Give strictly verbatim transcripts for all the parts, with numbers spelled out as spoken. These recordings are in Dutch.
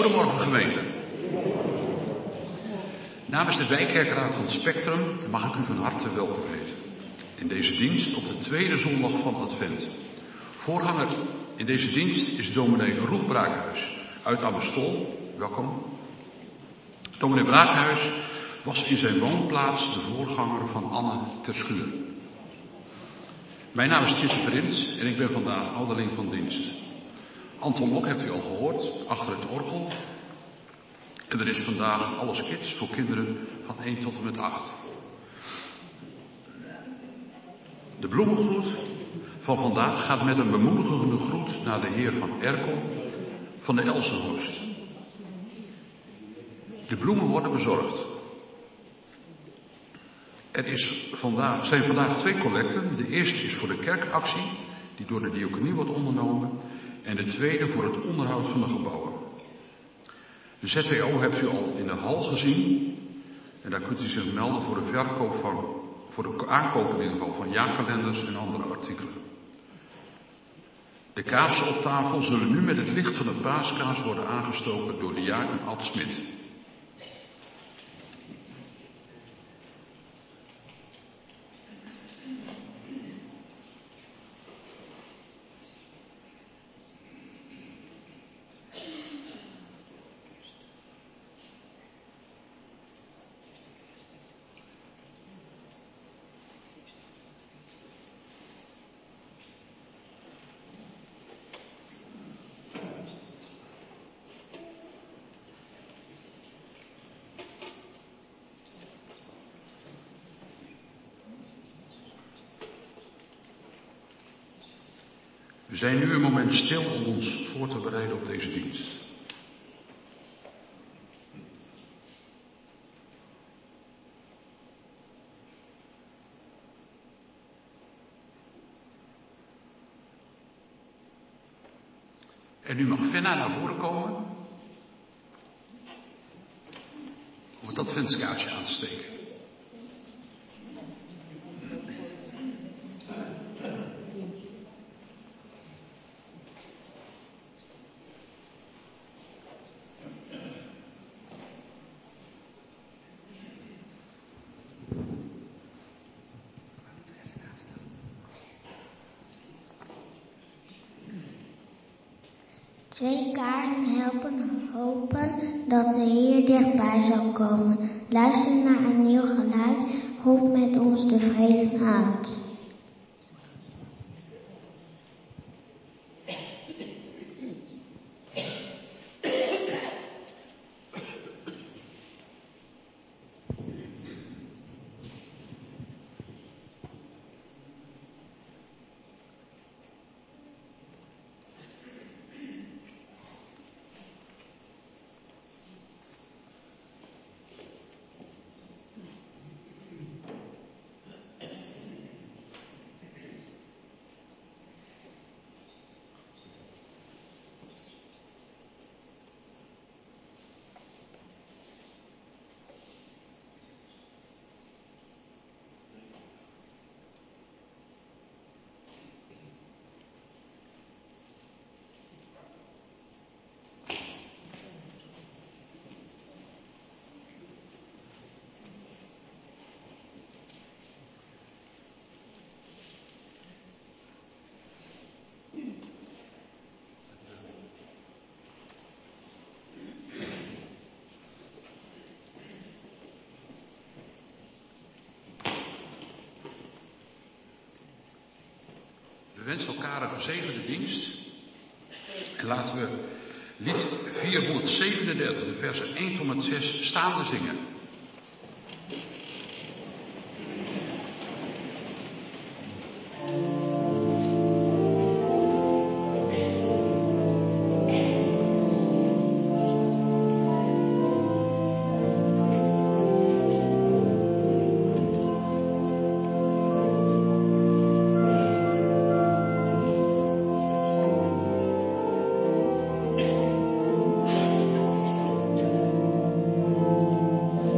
Goedemorgen gemeente. Namens de wijkkerkraad van Spectrum mag ik u van harte welkom heten in deze dienst op de tweede zondag van Advent. Voorganger in deze dienst is dominee Roel Braakhuis uit Amersfoort. Welkom. Dominee Braakhuis was in zijn woonplaats de voorganger van Anne Terschuur. Mijn naam is Tjitse Prins en ik ben vandaag ouderling van dienst. Anton Lok hebt u al gehoord, achter het orgel. En er is vandaag alles kids voor kinderen van één tot en met acht. De bloemengroet van vandaag gaat met een bemoedigende groet naar de heer Van Erkel van de Elsenhorst. De bloemen worden bezorgd. Er is vandaag, zijn vandaag twee collecten. De eerste is voor de kerkactie, die door de diaconie wordt ondernomen. En de tweede voor het onderhoud van de gebouwen. De Z W O hebt u al in de hal gezien. En daar kunt u zich melden voor de verkoop van, voor de aankoop in ieder geval van jaarkalenders en andere artikelen. De kaarsen op tafel zullen nu met het licht van de paaskaars worden aangestoken door de diaken Ad Smit. We zijn nu een moment stil om ons voor te bereiden op deze dienst. En nu mag Venna naar voren komen om het adventskaarsje aan te steken. Twee kaarten helpen hopen dat de Heer dichtbij zal komen. Luister naar een nieuw geluid, roep met ons de vrede uit. We wensen elkaar een gezegende dienst. En laten we lied vierhonderdzevenendertig, de versen één tot en met zes, staande zingen. Thank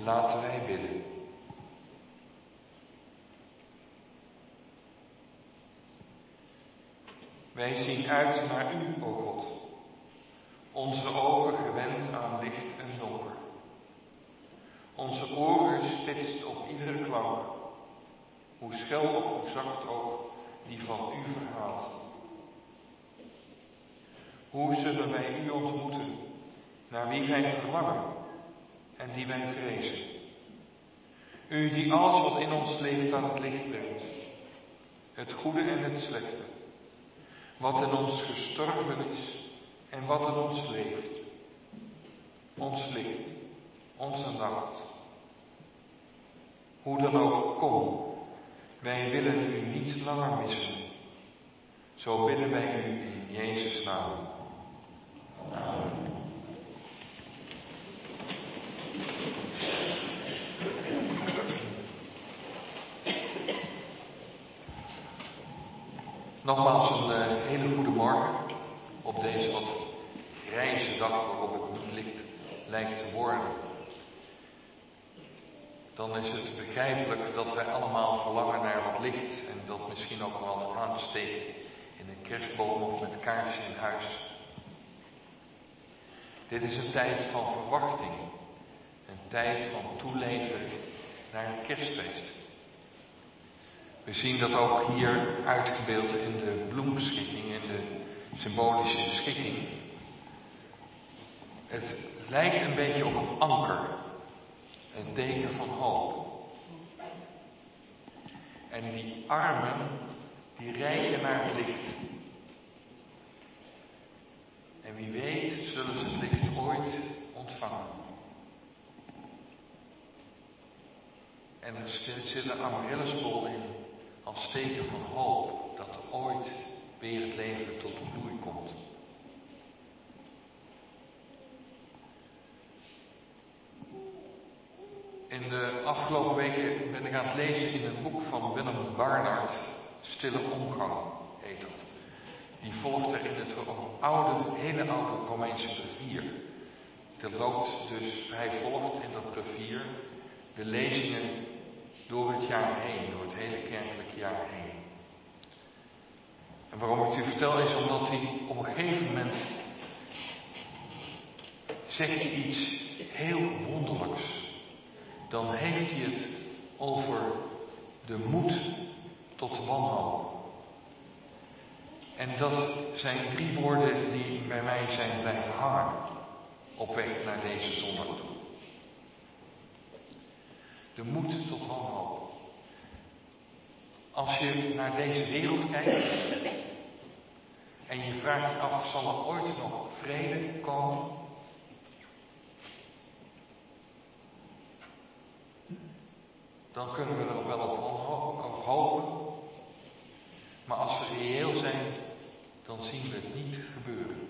Laten wij bidden. Wij zien uit naar U, o God, onze ogen gewend aan licht en donker. Onze oren gespitst op iedere klank, hoe schel of hoe zacht ook, die van U verhaalt. Hoe zullen wij U ontmoeten, naar wie wij verlangen en die wij vrezen? U die alles wat in ons leeft aan het licht brengt, het goede en het slechte, wat in ons gestorven is en wat in ons leeft, ons licht, onze nacht. Hoe dan ook, kom, wij willen U niet langer missen. Zo bidden wij U in Jezus' naam. Amen. Nogmaals een uh, hele goede morgen op deze wat grijze dag waarop het niet licht lijkt te worden. Dan is het begrijpelijk dat wij allemaal verlangen naar wat licht en dat misschien ook wel aansteken in een kerstboom of met kaarsen in huis. Dit is een tijd van verwachting, een tijd van toeleven naar een kerstfeest. We zien dat ook hier uitgebeeld in de bloembeschikking, in de symbolische schikking. Het lijkt een beetje op een anker, een teken van hoop. En die armen, die reiken naar het licht. En wie weet zullen ze het licht ooit ontvangen. En er zit een amaryllisbol in als teken van hoop dat er ooit weer het leven tot bloei komt. In de afgelopen weken ben ik aan het lezen in een boek van Willem Barnard, Stille Omgang heet dat. Die volgt er in het oude, hele oude Romeinse brevier. Er loopt dus, hij volgt in dat brevier de lezingen door het jaar heen, door het hele kerkelijke jaar heen. En waarom ik het u vertel is omdat hij op een gegeven moment zegt hij iets heel wonderlijks. Dan heeft hij het over de moed tot wanhoop. En dat zijn drie woorden die bij mij zijn blijven hangen op weg naar deze zondag toe. De moed tot wanhoop. Als je naar deze wereld kijkt en je vraagt je af, zal er ooit nog vrede komen? Dan kunnen we er wel op hopen. Maar als we reëel zijn, dan zien we het niet gebeuren.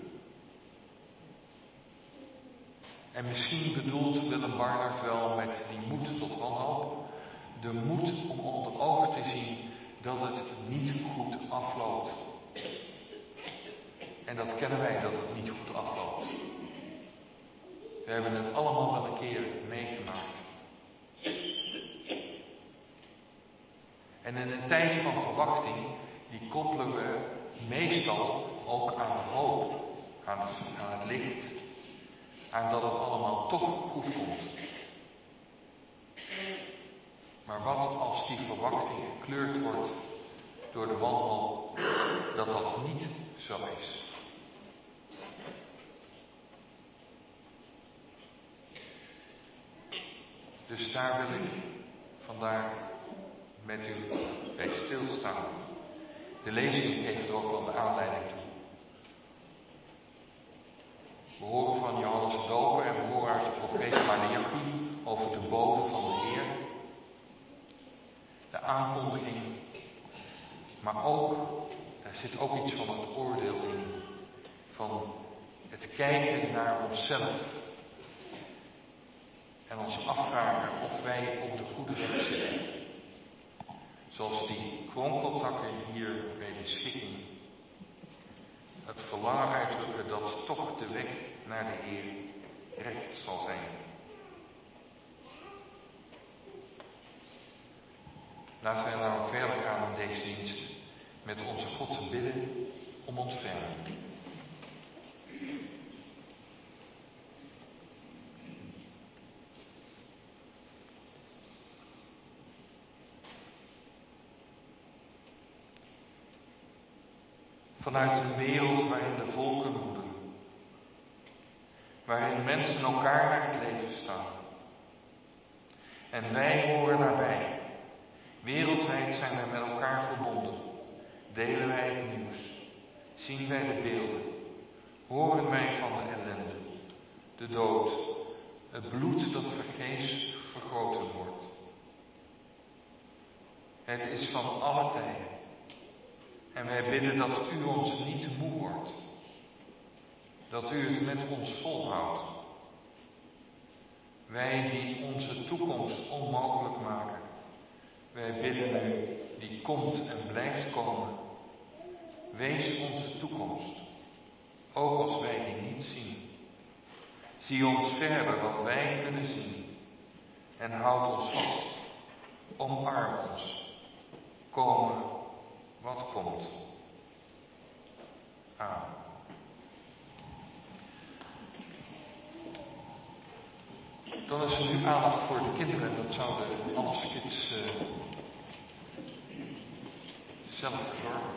En misschien bedoelt Willem Barnard wel met die moed tot wanhoop, de moed om onder ogen te zien dat het niet goed afloopt. En dat kennen wij, dat het niet goed afloopt. We hebben het allemaal wel een keer meegemaakt. En in een tijd van verwachting, die koppelen we meestal ook aan hoop, aan, aan het licht, aan dat het allemaal toch goed komt. Maar wat als die verwachting gekleurd wordt door de wanhoop, dat dat niet zo is? Dus daar wil ik vandaag met u bij stilstaan. De lezing geeft er ook wel de aanleiding toe. We horen van Johannes de Doper en we horen uit de profeet Maleachi over de bode van de Heer. De aankondiging. Maar ook, er zit ook iets van het oordeel in. Van het kijken naar onszelf. En ons afvragen of wij op de goede weg zitten. Zoals die kronkeltakken hier bij de schikking. Het verlangen uitdrukken dat toch de weg naar de Heer recht zal zijn. Laten wij nou verder gaan in deze dienst met onze God te bidden om ontferming. Vanuit een wereld waarin de volken woeden, waarin mensen elkaar naar het leven staan. En wij horen daarbij. Wereldwijd zijn wij met elkaar verbonden. Delen wij het nieuws. Zien wij de beelden. Horen wij van de ellende. De dood. Het bloed dat vergeefs vergoten wordt. Het is van alle tijden. En wij bidden dat u ons niet moe wordt. Dat u het met ons volhoudt. Wij die onze toekomst onmogelijk maken. Wij bidden u die komt en blijft komen. Wees onze toekomst. Ook als wij die niet zien. Zie ons verder dan wij kunnen zien. En houd ons vast. Omarm ons. Komen wat komt. Amen. Dan is er nu aandacht voor de kinderen. Dat zouden Alles Kids uh, zelf verzorgen.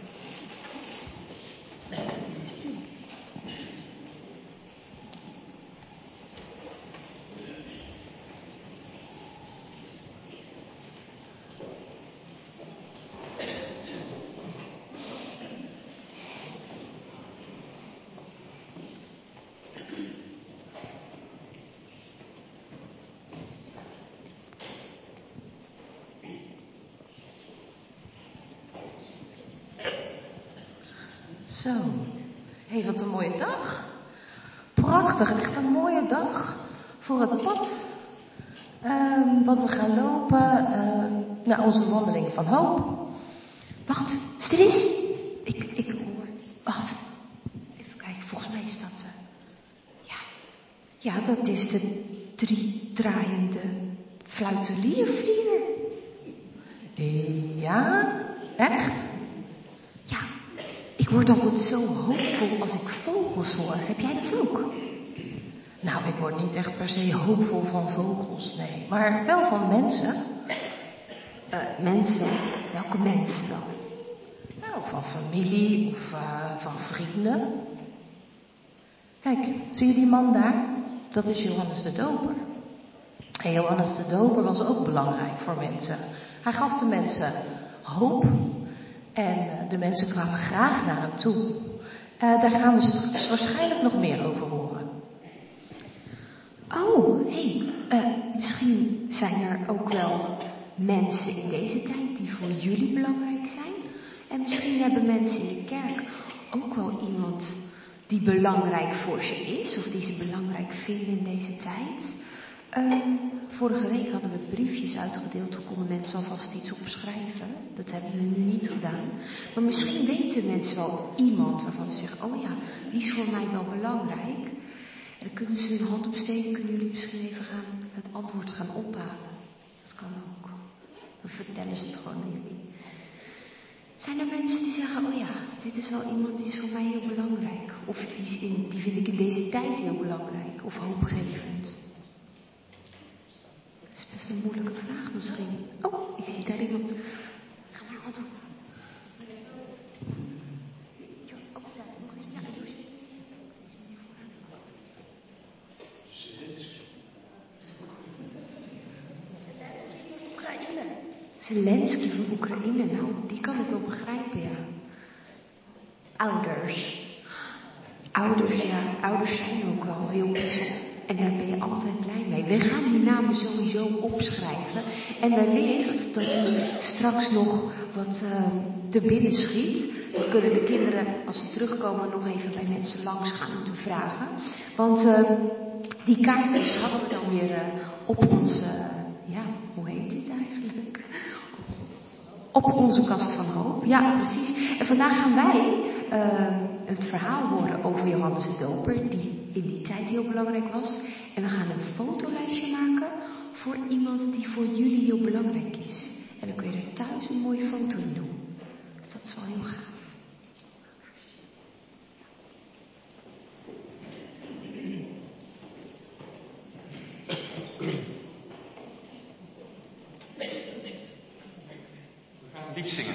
Zo, hé, hey, wat een mooie dag. Prachtig, echt een mooie dag voor het pad. Um, wat we gaan lopen um, naar onze wandeling van hoop. Wacht, stil eens. Ik, ik hoor, wacht. Even kijken, volgens mij is dat... Uh, ja. ja, dat is de drie draaiende fluiteliervlier. Ja, echt? Ik word altijd zo hoopvol als ik vogels hoor. Heb jij dat ook? Nou, ik word niet echt per se hoopvol van vogels, nee. Maar wel van mensen. Uh, mensen? Welke mensen dan? Nou, van familie of uh, van vrienden. Kijk, zie je die man daar? Dat is Johannes de Doper. En Johannes de Doper was ook belangrijk voor mensen. Hij gaf de mensen hoop. En de mensen kwamen graag naar hem toe. Uh, daar gaan we straks waarschijnlijk nog meer over horen. Oh, hé. Hey, uh, misschien zijn er ook wel mensen in deze tijd die voor jullie belangrijk zijn. En misschien hebben mensen in de kerk ook wel iemand die belangrijk voor ze is. Of die ze belangrijk vinden in deze tijd. Um, vorige week hadden we briefjes uitgedeeld. Toen konden mensen alvast iets opschrijven. Dat hebben we nu niet gedaan. Maar misschien weten mensen wel iemand waarvan ze zeggen... oh ja, die is voor mij wel belangrijk. En dan kunnen ze hun hand opsteken. Kunnen jullie misschien even gaan het antwoord gaan ophalen. Dat kan ook. Dan vertellen ze het gewoon aan jullie. Zijn er mensen die zeggen... oh ja, dit is wel iemand die is voor mij heel belangrijk. Of die, is in, die vind ik in deze tijd heel belangrijk. Of hoopgevend. Dat is best een moeilijke vraag misschien. Oh, ik zie daar iemand. Ga maar hand op. Oh, daar nog een. Ja, Josje. Oekraïne. Zelensky van Oekraïne, nou, die kan ik wel begrijpen, ja. Ouders. Ouders, ja. Ouders zijn ook wel heel bijzonder. En daar ben je altijd blij mee. We gaan die namen sowieso opschrijven. En wellicht dat u straks nog wat uh, te binnen schiet. Dan kunnen de kinderen, als ze terugkomen, nog even bij mensen langs gaan om te vragen. Want uh, die kaartjes hadden we dan weer uh, op onze... Uh, ja, hoe heet dit eigenlijk? Op onze kast van hoop. Ja, precies. En vandaag gaan wij uh, het verhaal horen over Johannes de Doper, die in die tijd heel belangrijk was. En we gaan een fotolijstje maken voor iemand die voor jullie heel belangrijk is. En dan kun je er thuis een mooie foto in doen. Dus dat is wel heel gaaf. We gaan een lied zingen.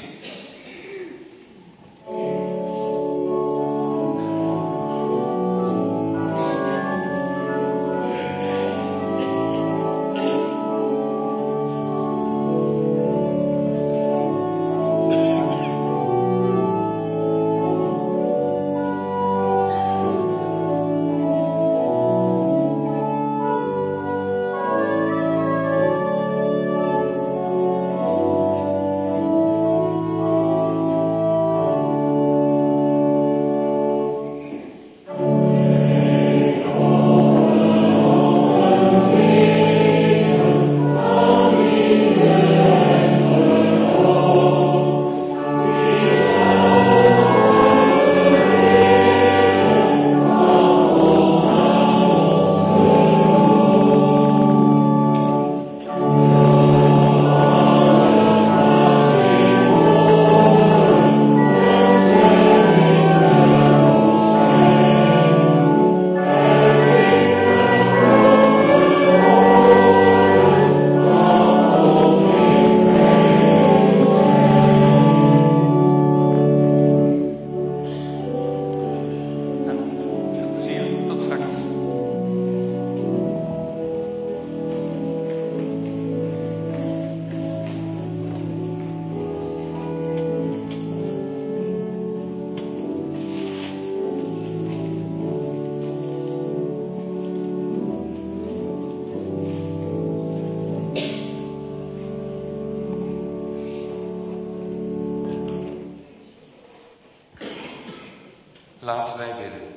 Laten wij bidden.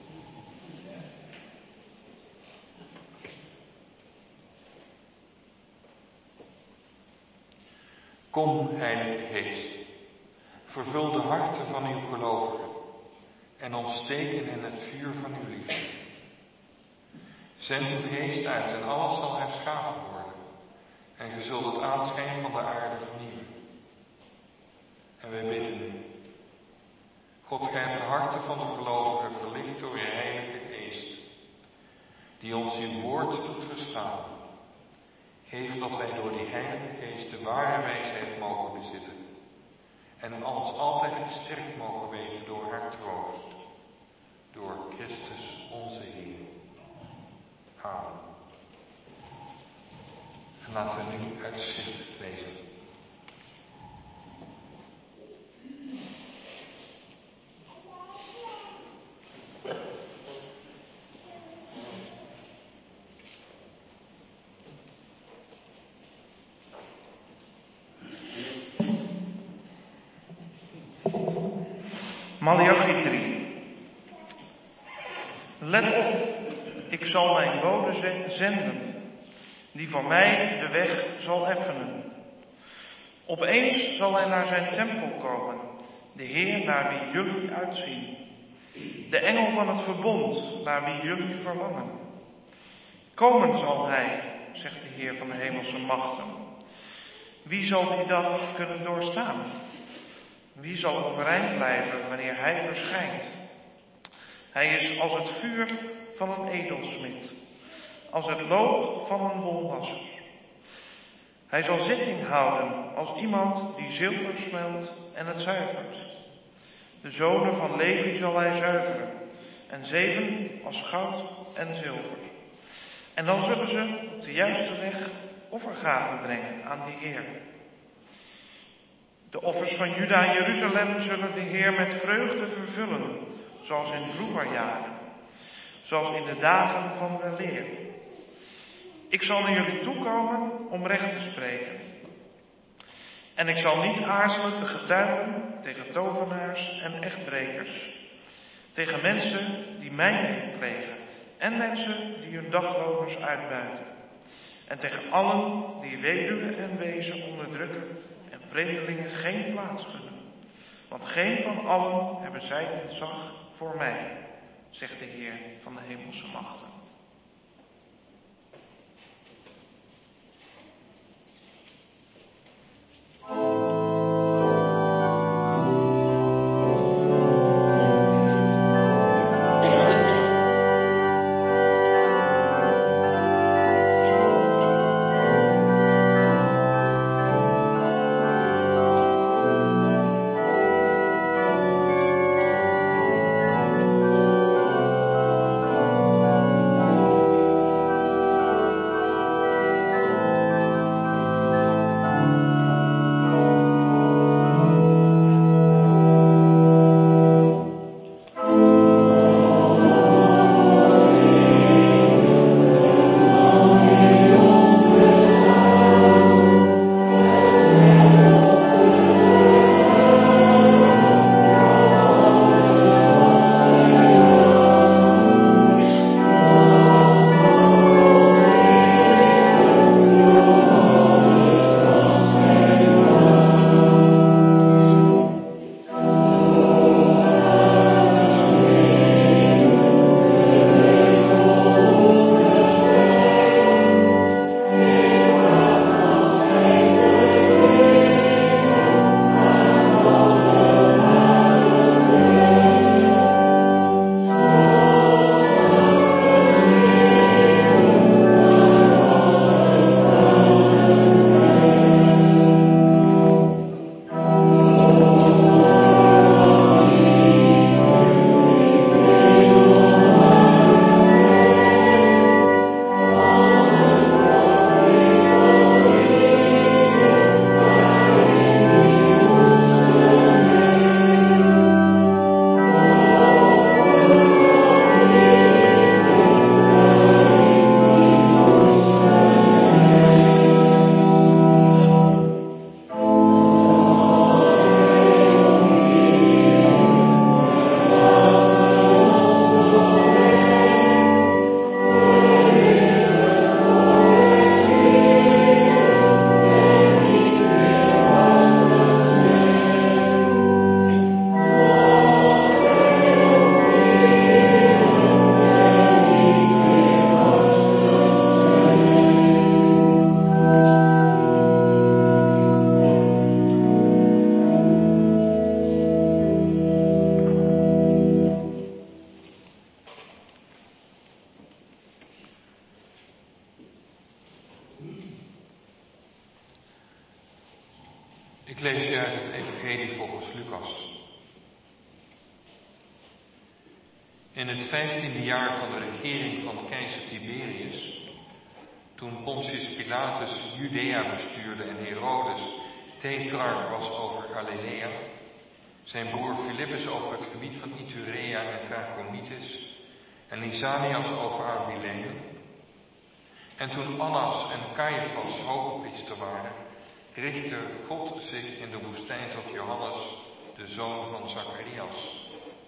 Kom, Heilige Geest, vervul de harten van uw gelovigen en ontsteken in het vuur van uw liefde. Zend uw Geest uit en alles zal herschapen worden en ge zult het aanschijn van de aarde vernieuwen. En wij bidden u. God, gij hebt de harten van de gelovigen verlicht door uw Heilige Geest, die ons uw woord doet verstaan. Geef dat wij door die Heilige Geest de ware wijsheid mogen bezitten en ons altijd gesterkt mogen weten door haar troost, door Christus onze Heer. Amen. En laten we nu uit de schrift lezen. Maleachi drie. Let op, ik zal mijn bode zenden, die voor mij de weg zal effenen. Opeens zal hij naar zijn tempel komen, de Heer naar wie jullie uitzien. De engel van het verbond, naar wie jullie verlangen. Komen zal hij, zegt de Heer van de hemelse machten. Wie zal die dag kunnen doorstaan? Wie zal overeind blijven wanneer hij verschijnt? Hij is als het vuur van een edelsmid, als het loog van een wolwasser. Hij zal zitting houden als iemand die zilver smelt en het zuivert. De zonen van Levi zal hij zuiveren en zeven als goud en zilver. En dan zullen ze op de juiste weg offergaven brengen aan de Heer. De offers van Juda en Jeruzalem zullen de Heer met vreugde vervullen, zoals in vroeger jaren, zoals in de dagen van weleer. Ik zal naar jullie toekomen om recht te spreken. En ik zal niet aarzelen te getuigen tegen tovenaars en echtbrekers, tegen mensen die mijnheid plegen en mensen die hun dagloners uitbuiten. En tegen allen die weduwen en wezen onderdrukken en vreemdelingen geen plaats gunnen. Want geen van allen hebben zij ontzag voor mij, zegt de Heer van de hemelse machten. Ik lees je uit het Evangelie volgens Lucas. In het vijftiende jaar van de regering van keizer Tiberius, toen Pontius Pilatus Judea bestuurde en Herodes tetrarch was over Galilea, zijn broer Filippus over het gebied van Iturea en Trachonitis en Lysanias over Abilene, en toen Annas en Caiaphas hoogpriester waren, richtte God zich in de woestijn tot Johannes, de zoon van Zacharias.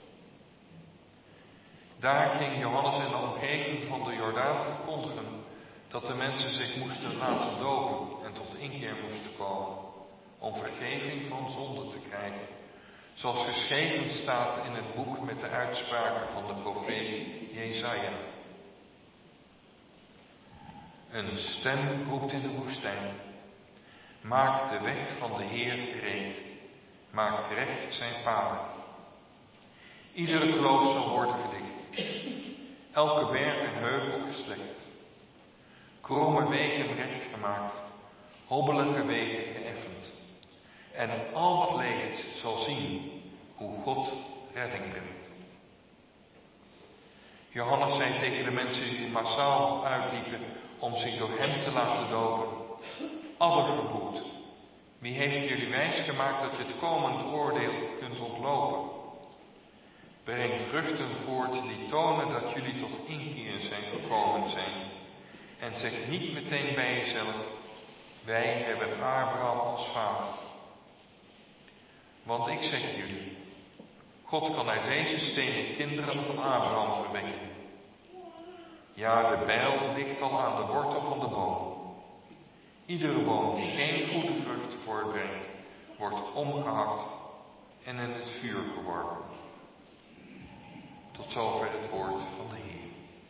Daar ging Johannes in de omgeving van de Jordaan verkondigen dat de mensen zich moesten laten dopen en tot inkeer moesten komen, om vergeving van zonde te krijgen, zoals geschreven staat in het boek met de uitspraken van de profeet Jesaja. Een stem roept in de woestijn: maak de weg van de Heer gereed, maak recht zijn paden. Iedere kloof zal worden gedicht, elke berg en heuvel geslekt, kromme wegen recht gemaakt, hobbelige wegen geëffend. En al wat leeft zal zien hoe God redding brengt. Johannes zei tegen de mensen die massaal uitliepen om zich door hem te laten dopen: addervervloekt, wie heeft jullie wijsgemaakt dat je het komend oordeel kunt ontlopen? Breng vruchten voort die tonen dat jullie tot inkeer zijn gekomen zijn. En zeg niet meteen bij jezelf: wij hebben Abraham als vader. Want ik zeg jullie, God kan uit deze stenen kinderen van Abraham verwekken. Ja, de bijl ligt al aan de wortel van de boom. Iedere boom die geen goede vruchten voortbrengt, wordt omgehakt en in het vuur geworpen. Tot zover het woord van de Heer.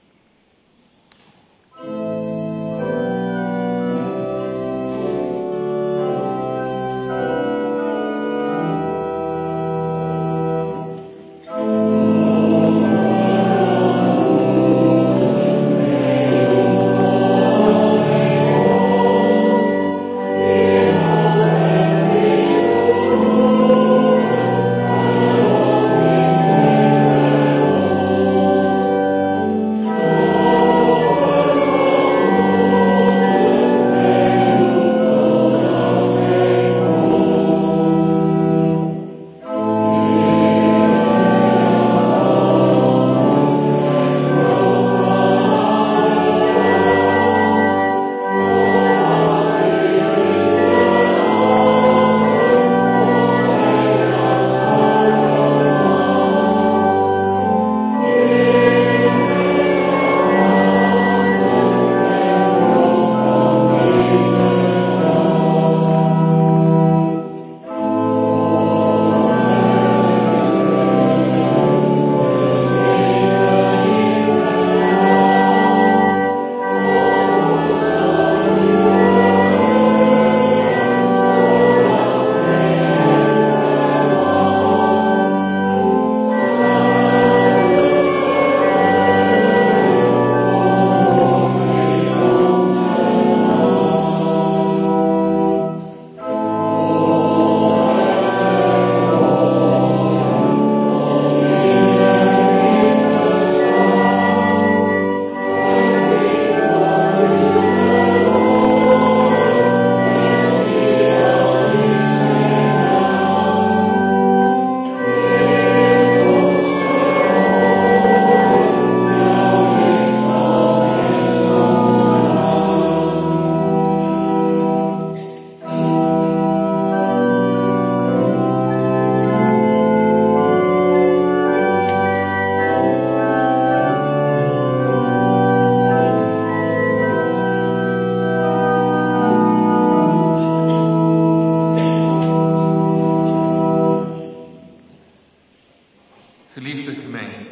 Geliefde gemeente,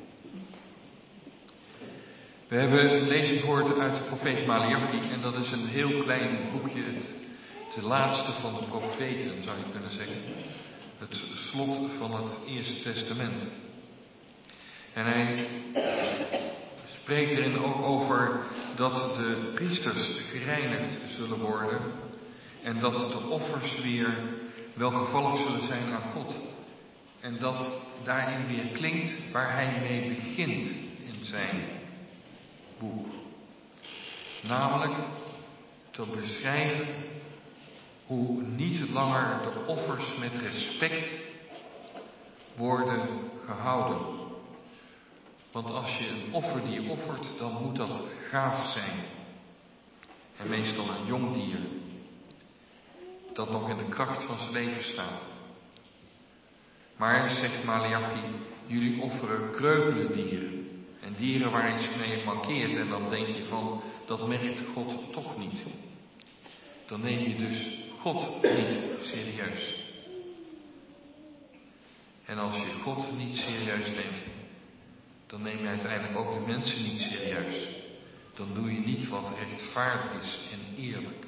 we hebben een lezing gehoord uit de profeet Maleachi en dat is een heel klein boekje, het, het laatste van de profeten zou je kunnen zeggen. Het slot van het Eerste Testament. En hij spreekt erin ook over dat de priesters gereinigd zullen worden en dat de offers weer welgevallig zullen zijn aan God. En dat daarin weer klinkt waar hij mee begint in zijn boek. Namelijk te beschrijven hoe niet langer de offers met respect worden gehouden. Want als je een offer die je offert, dan moet dat gaaf zijn. En meestal een jong dier, dat nog in de kracht van zijn leven staat. Maar, zegt Maleachi, jullie offeren kreupele dieren. En dieren waar iets mee markeert. En dan denk je van, dat merkt God toch niet. Dan neem je dus God niet serieus. En als je God niet serieus neemt, dan neem je uiteindelijk ook de mensen niet serieus. Dan doe je niet wat rechtvaardig is en eerlijk.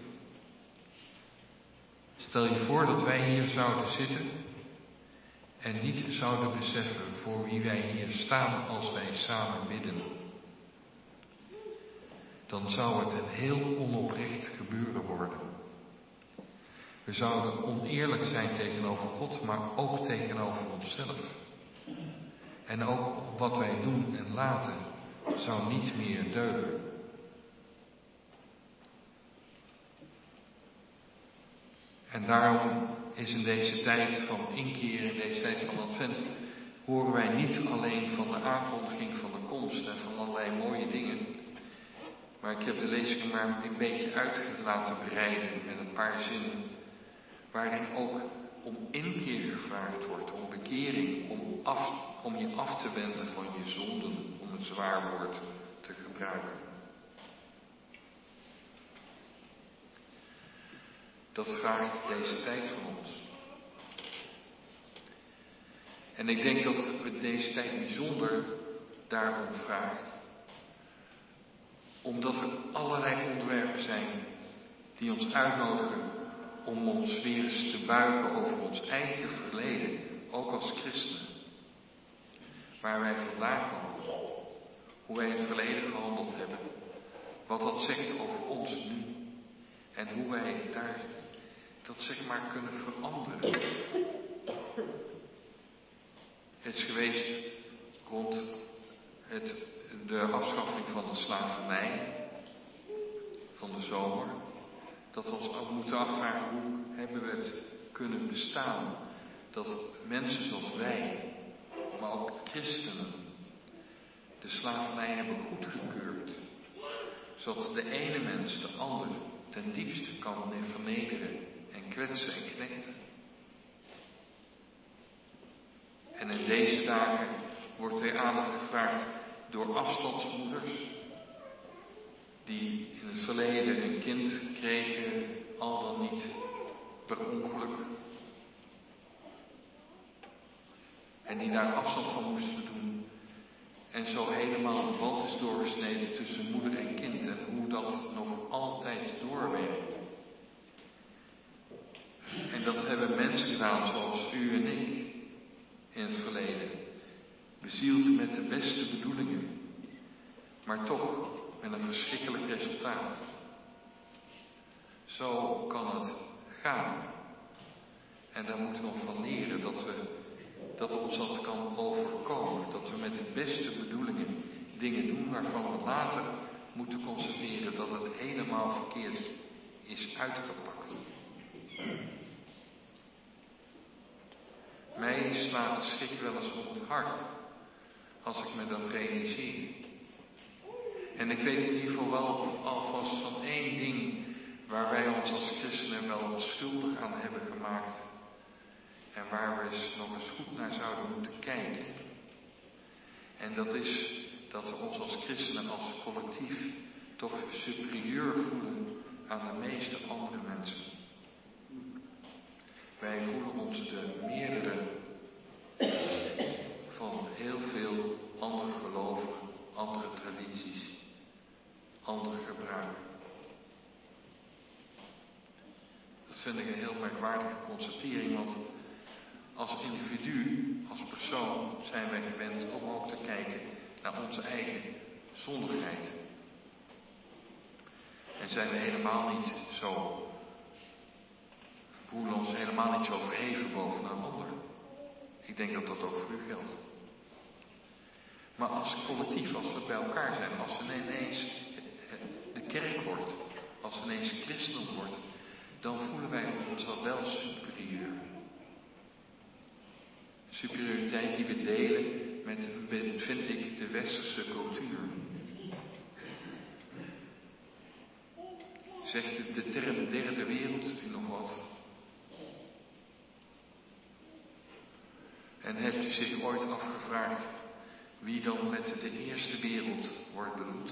Stel je voor dat wij hier zouden zitten en niet zouden beseffen voor wie wij hier staan als wij samen bidden. Dan zou het een heel onoprecht gebeuren worden. We zouden oneerlijk zijn tegenover God, maar ook tegenover onszelf. En ook wat wij doen en laten zou niet meer deugen. En daarom is in deze tijd van inkeer, in deze tijd van Advent, horen wij niet alleen van de aankondiging van de komst en van allerlei mooie dingen. Maar ik heb de lezing maar een beetje uit laten breiden met een paar zinnen, waarin ook om inkeer gevraagd wordt, om bekering, om, af, om je af te wenden van je zonden, om het zwaar woord te gebruiken. Dat vraagt deze tijd van ons. En ik denk dat het deze tijd bijzonder daarom vraagt, omdat er allerlei onderwerpen zijn die ons uitnodigen om ons weer eens te buigen over ons eigen verleden, ook als christenen. Waar wij vandaan komen, hoe wij in het verleden gehandeld hebben, wat dat zegt over ons nu en hoe wij daar dat zeg maar kunnen veranderen. Het is geweest rond het, de afschaffing van de slavernij van de zomer, dat we ons ook moeten afvragen hoe hebben we het kunnen bestaan dat mensen zoals wij, maar ook christenen, de slavernij hebben goedgekeurd, zodat de ene mens de ander ten diepste kan vernederen en kwetsen en knechten. En in deze dagen wordt weer aandacht gevraagd door afstandsmoeders die in het verleden een kind kregen, al dan niet per ongeluk. En die daar afstand van moesten doen. En zo helemaal de band is doorgesneden tussen moeder en kind en hoe dat nog altijd doorwerkt. En dat hebben mensen gedaan zoals u en ik in het verleden. Bezield met de beste bedoelingen, maar toch met een verschrikkelijk resultaat. Zo kan het gaan. En daar moeten we van leren dat, we, dat ons dat kan overkomen. Dat we met de beste bedoelingen dingen doen waarvan we later moeten constateren dat het helemaal verkeerd is uitgepakt. Mij slaat de schrik wel eens op het hart als ik me dat realiseer. En ik weet in ieder geval wel alvast van één ding waar wij ons als christenen wel schuldig aan hebben gemaakt. En waar we eens nog eens goed naar zouden moeten kijken. En dat is dat we ons als christenen, als collectief, toch superieur voelen aan de meeste andere mensen. Wij voelen ons de meerdere van heel veel andere geloven, andere tradities, andere gebruiken. Dat vind ik een heel merkwaardige constatering, want als individu, als persoon, zijn wij gewend om ook te kijken naar onze eigen zondigheid. En zijn we helemaal niet zo, voelen ons helemaal helemaal niet zo verheven boven een ander. Ik denk dat dat ook voor u geldt. Maar als collectief, als we bij elkaar zijn, als er ineens de kerk wordt, als er ineens christen wordt, dan voelen wij ons al wel superieur. Superioriteit die we delen met, vind ik, de westerse cultuur. Zegt de, de term derde wereld u nog wat? En hebt u zich ooit afgevraagd wie dan met de eerste wereld wordt bedoeld?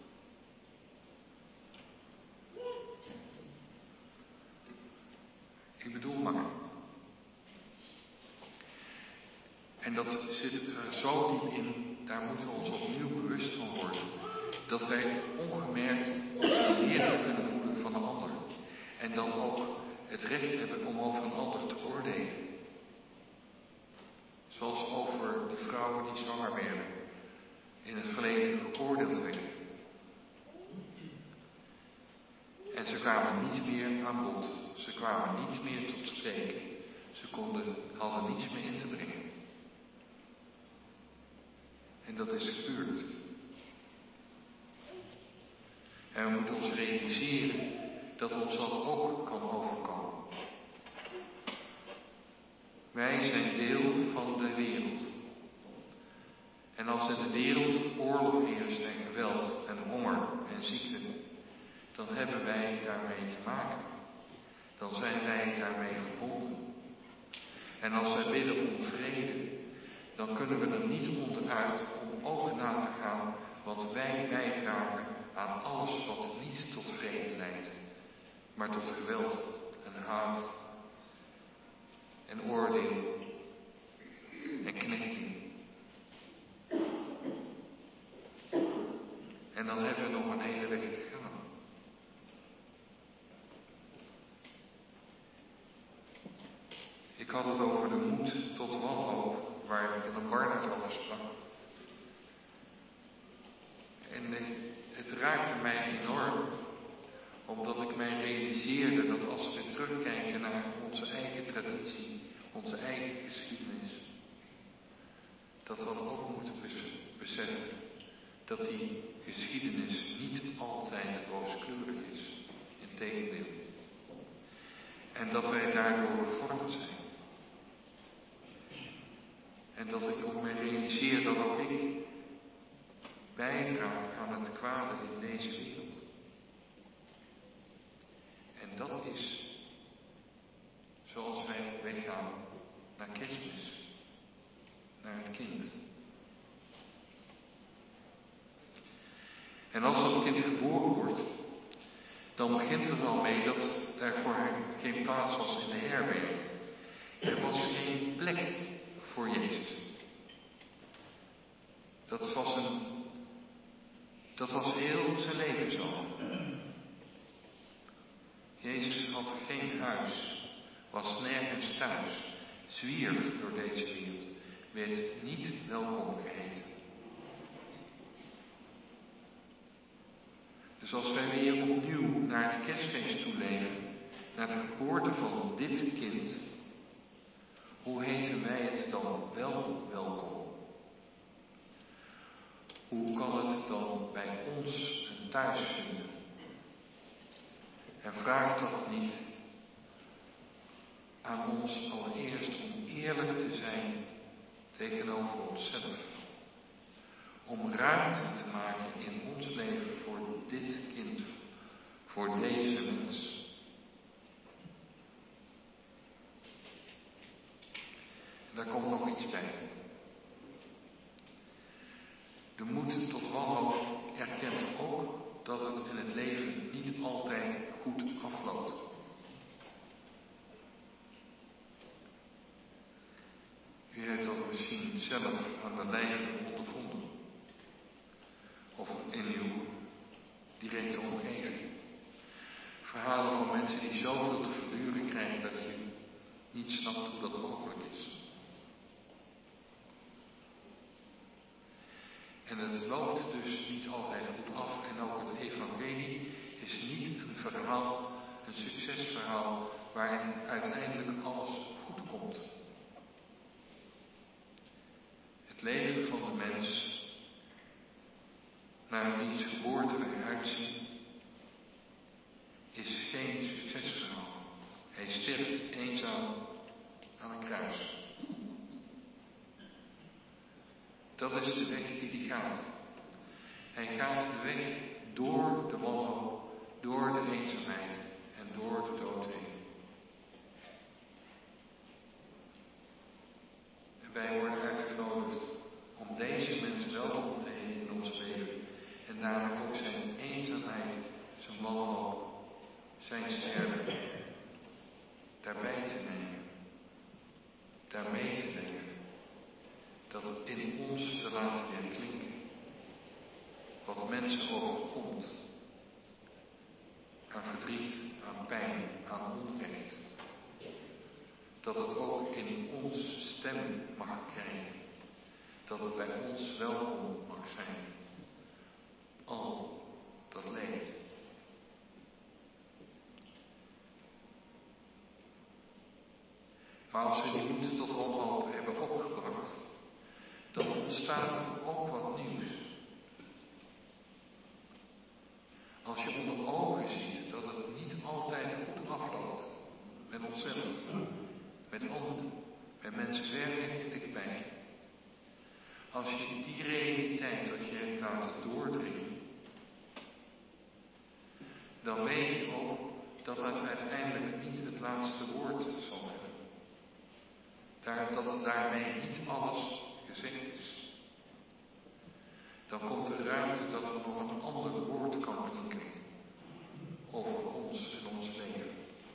Ik bedoel maar. En dat zit er zo diep in, daar moeten we ons opnieuw bewust van worden. Dat wij ongemerkt onze leerling kunnen voelen van een ander. En dan ook het recht hebben om over een ander te oordelen. Zoals over die vrouwen die zwanger werden, in het verleden geoordeeld werd. En ze kwamen niet meer aan bod. Ze kwamen niet meer tot spreken. Ze konden, hadden niets meer in te brengen. En dat is gebeurd. En we moeten ons realiseren dat ons dat ook kan overkomen. Wij zijn deel van de wereld. En als in de wereld oorlog heerst en geweld en honger en ziekte, dan hebben wij daarmee te maken. Dan zijn wij daarmee verbonden. En als wij bidden om vrede, dan kunnen we er niet onderuit om ook na te gaan wat wij bijdragen aan alles wat niet tot vrede leidt, maar tot geweld en haat en oordeel en knechting. En dan hebben we nog een hele weg te gaan. Ik had het over de moed tot wanhoop, waar Willem Barnard over sprak. En het raakte mij enorm, omdat ik mij realiseerde dat als we terugkijken naar onze eigen traditie, onze eigen geschiedenis, dat we dan ook moeten beseffen dat die geschiedenis niet altijd rooskleurig is. Integendeel. En dat wij daardoor gevormd zijn. En dat ik ook mij realiseer dat ook ik bijdraag aan het kwade in deze wereld. En dat is zoals wij op weg gaan naar Christus, naar het kind. En als dat kind geboren wordt, dan begint het al mee dat er voor hem geen plaats was in de herberg. Er was geen plek voor Jezus. Dat was een, dat was heel zijn leven zo. Jezus had geen huis, was nergens thuis, zwierf door deze wereld, werd niet welkom geheten. Dus als wij weer opnieuw naar het kerstfeest toe leven, naar de geboorte van dit kind, hoe heten wij het dan wel welkom? Hoe kan het dan bij ons een thuis vinden? En vraagt dat niet aan ons allereerst om eerlijk te zijn tegenover onszelf? Om ruimte te maken in ons leven voor dit kind, voor deze mens. En daar komt nog iets bij. De moed tot wanhoop erkent ook dat het in het leven niet altijd goed afloopt. U heeft dat misschien zelf aan de lijve ondervonden. Of in uw directe omgeving. Verhalen van mensen die zoveel te verduren krijgen dat je niet snapt hoe dat mogelijk is. En het loopt dus niet altijd goed af. En ook het evangelie is niet een verhaal, een succesverhaal, waarin uiteindelijk alles Het leven van de mens, naar wiens geboorte wij uitzien, is geen succesverhaal. Hij sterft eenzaam aan een kruis. Dat is de weg die hij gaat. Hij gaat de weg door de wanhoop, door de eenzaamheid en door de dood heen. En wij worden uitgenodigd om deze mens welkom te heten in ons leven en daarmee ook zijn eenzaamheid, zijn wanhoop, zijn sterven daarbij te nemen, daarmee te nemen, dat het in ons te laten weer klinken, wat mensen overkomt, aan verdriet, aan pijn, aan onrecht, dat het ook in ons stem mag krijgen, dat het bij ons welkom mag zijn, al dat leed. Maar als we die moed tot wanhoop hebben opgebracht, dan ontstaat er ook wat nieuws. Als je onder ogen ziet dat het niet altijd goed afloopt, met onszelf, met anderen, met mensen ver weg en dichtbij. Als je die realiteit tot je hebt laten doordringen, dan weet je ook dat dat uiteindelijk niet het laatste woord zal hebben. Daar, dat daarmee niet alles gezegd is. Dan komt er ruimte dat er nog een ander woord kan klinken over ons en ons leven.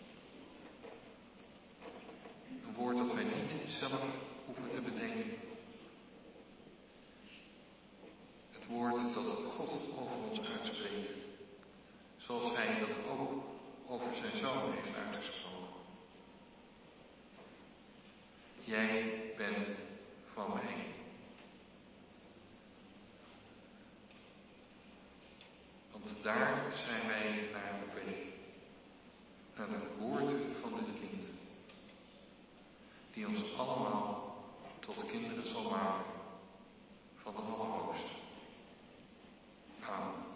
Een woord dat wij niet zelf hoeven te bedenken. Het woord dat God over ons uitspreekt, zoals Hij dat ook over zijn Zoon heeft uitgesproken. Jij bent van mij. Want daar zijn wij naar op weg. Naar de geboorte van dit kind. Die ons allemaal tot kinderen zal maken van de Allerhoogste. Amen.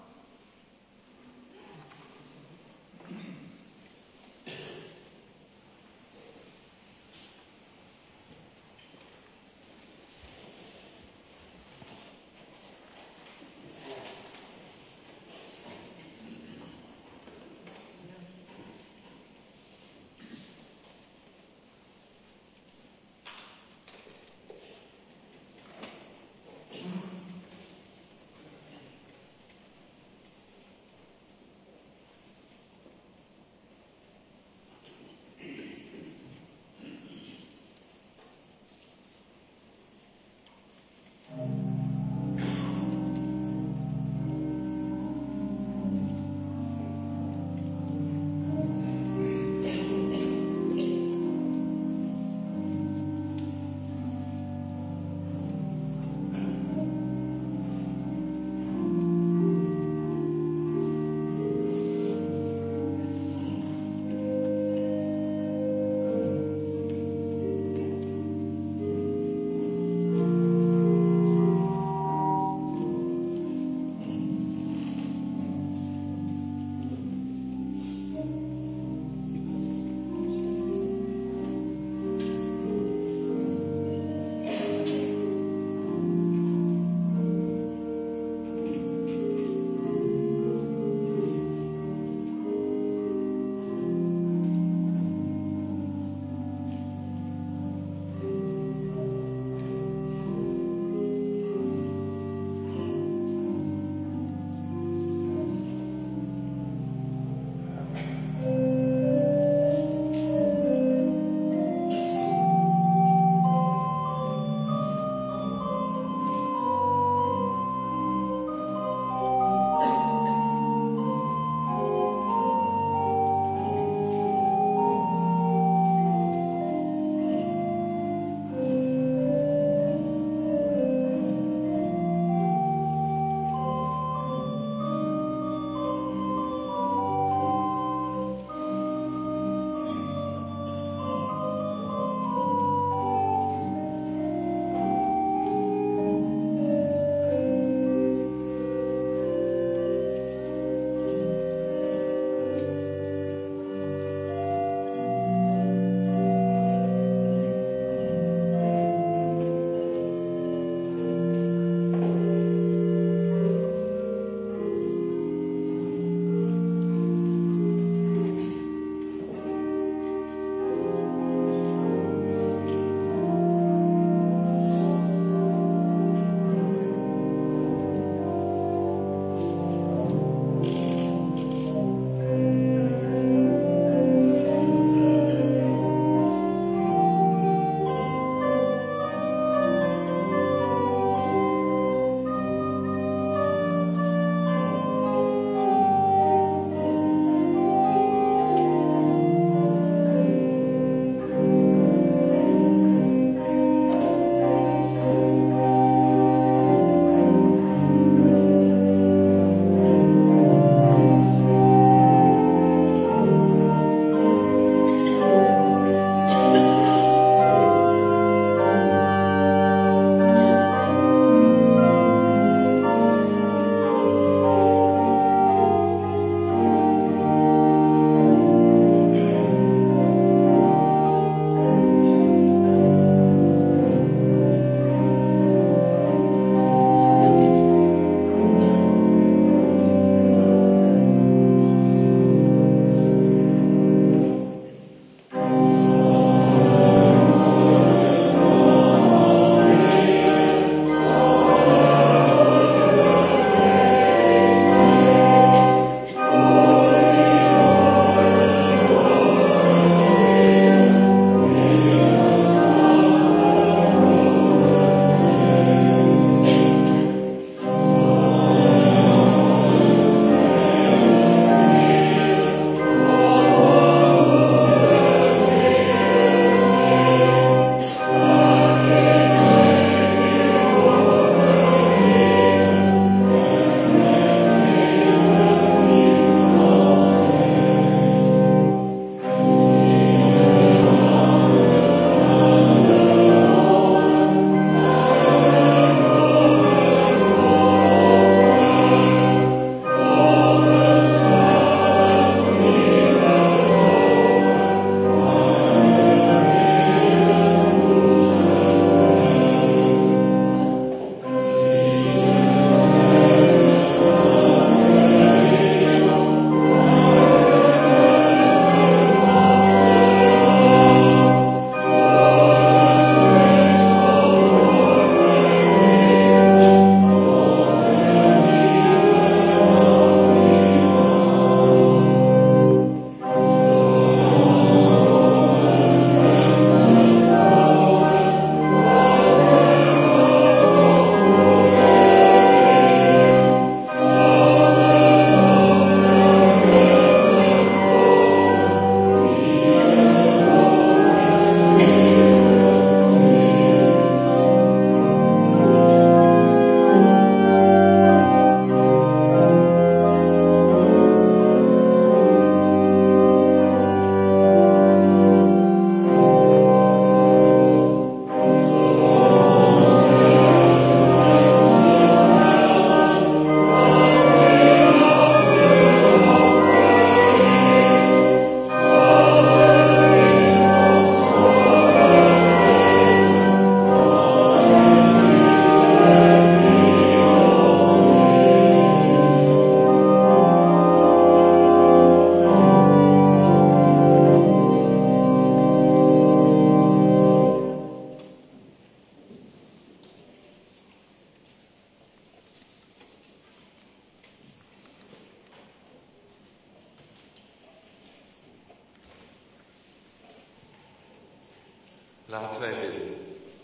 Laten wij bidden.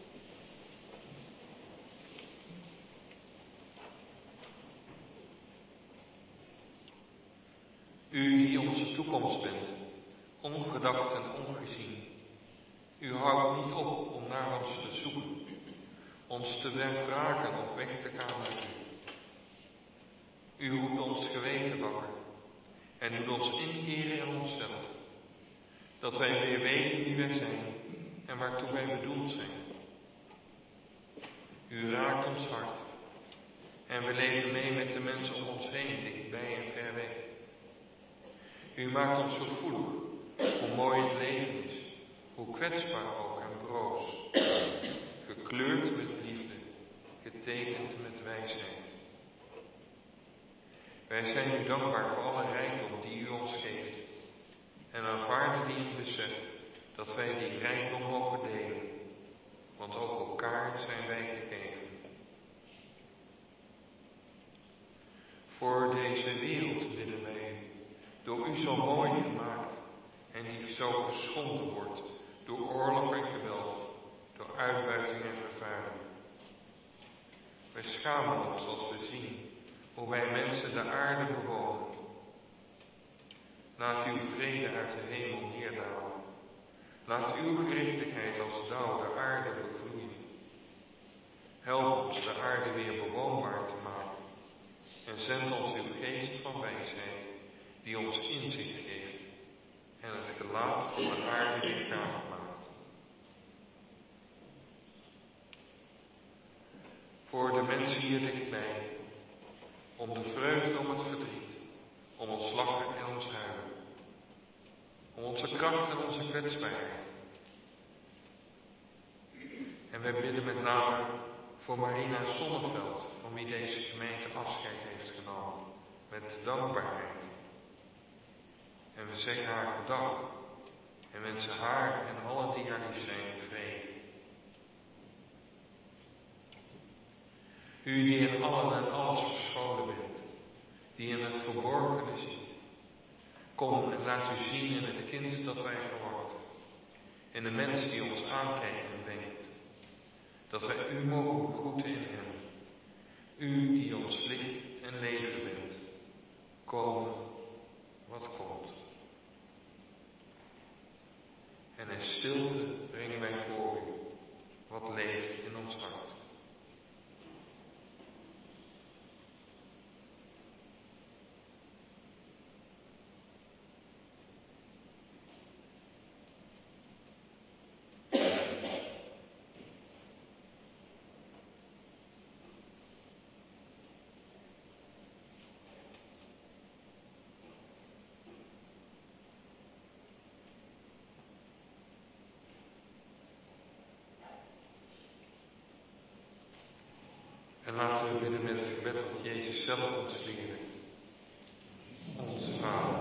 U die onze toekomst bent, ongedacht en ongezien. U houdt niet op om naar ons te zoeken, ons te vragen op weg te gaan met u. U roept ons geweten wakker en doet ons inkeren in onszelf, dat wij weer weten wie wij zijn en waartoe wij bedoeld zijn. U raakt ons hart en we leven mee met de mensen om ons heen, dichtbij en ver weg. U maakt ons gevoelig hoe mooi het leven is, hoe kwetsbaar ook en broos, gekleurd met liefde, getekend met wijsheid. Wij zijn u dankbaar voor alle rijkdom die u ons geeft en aanvaarden die in besef dat wij die rijkdom mogen delen, want ook elkaar zijn wij gegeven. Voor deze wereld bidden wij u, door u zo mooi gemaakt en die zo geschonden wordt door oorlog en geweld, door uitbuiting en vervuiling. Wij schamen ons als we zien hoe wij mensen de aarde bewonen. Laat uw vrede uit de hemel neerdalen. Laat uw gerechtigheid als dauw de aarde bevloeien. Help ons de aarde weer bewoonbaar te maken en zend ons uw geest van wijsheid die ons inzicht geeft en het gelaat van de aarde weer gaaf maakt. Voor de mensen hier dichtbij, om de vreugde, om het verdriet, om ons lachen en ons huilen, om onze kracht en onze kwetsbaarheid. En wij bidden met name voor Marina Sonneveld, van wie deze gemeente afscheid heeft genomen, met dankbaarheid. En we zeggen haar gedag en wensen haar en alle die haar lief zijn vrede. U die in allen en alles verscholen bent, die in het verborgene ziet, kom en laat u zien in het kind dat wij verwachten, in de mens die ons aankijkt en wenkt, dat wij u mogen begroeten in hem, u die ons licht en leven bent, komen wat komt. En in stilte brengen wij voor u wat leeft in ons hart. En laten we bidden met het gebed dat Jezus zelf ons leerde. Onze Vader.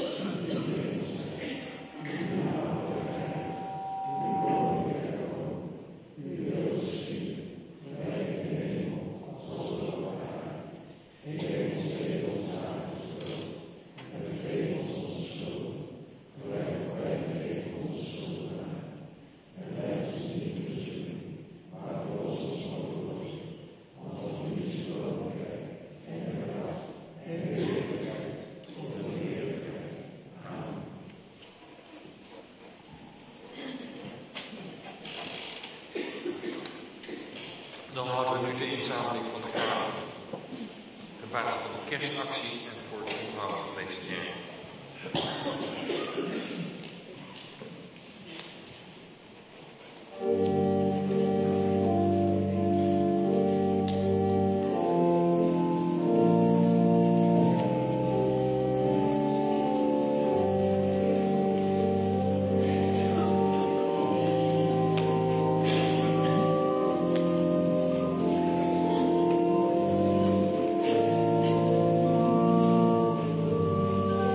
Dan houden we nu de inzameling van de gaven, gebaat van de kerstactie en voor het onderhoud van deze kerk. Thank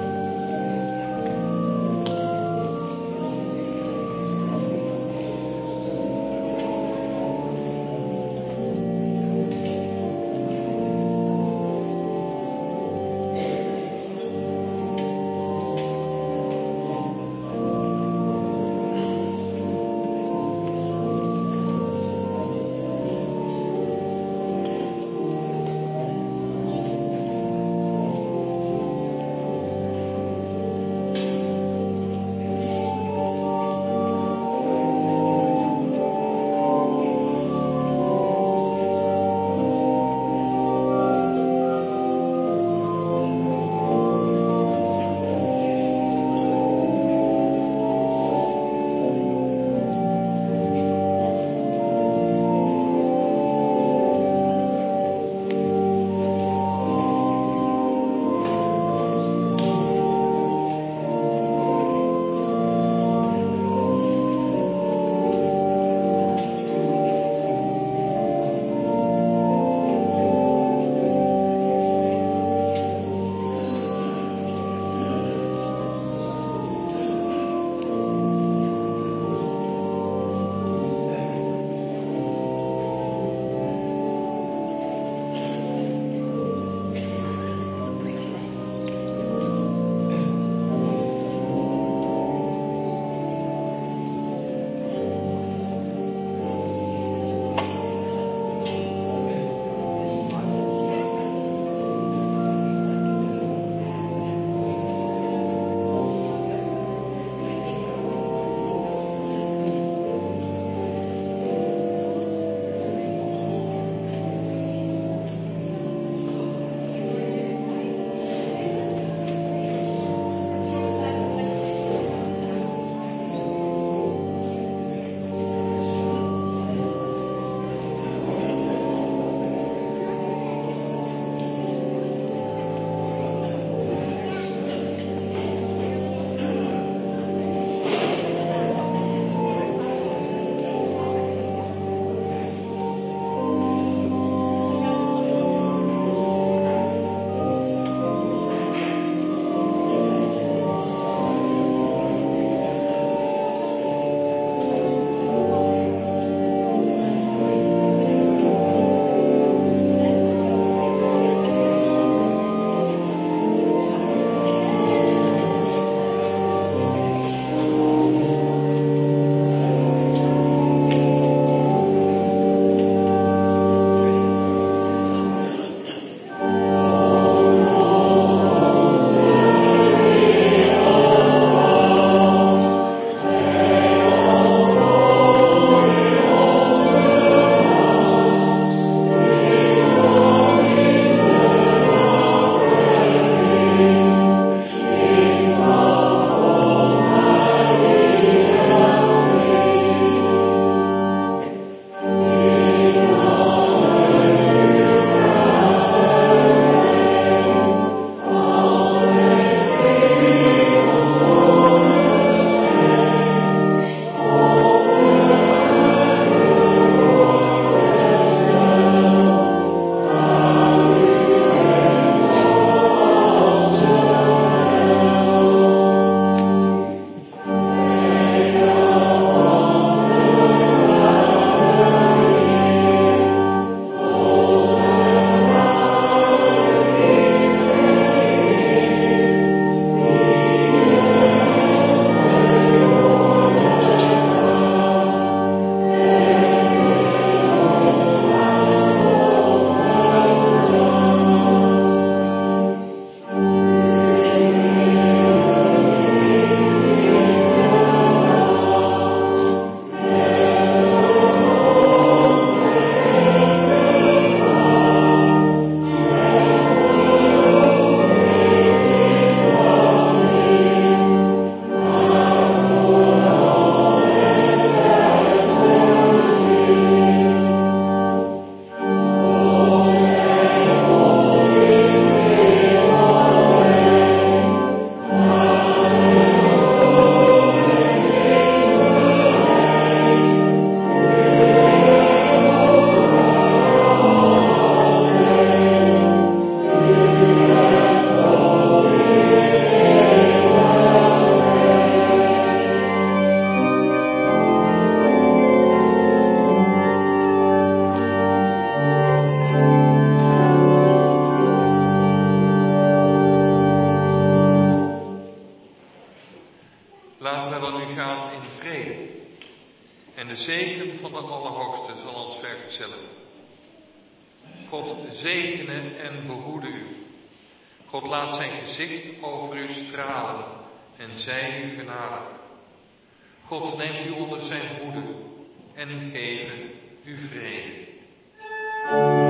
Laten wij dan nu gaan in vrede. En de zegen van de Allerhoogste zal ons vergezellen. God zegene en behoede u. God laat zijn gezicht over u stralen en zij u genadig. God neemt u onder zijn hoede en geven u vrede.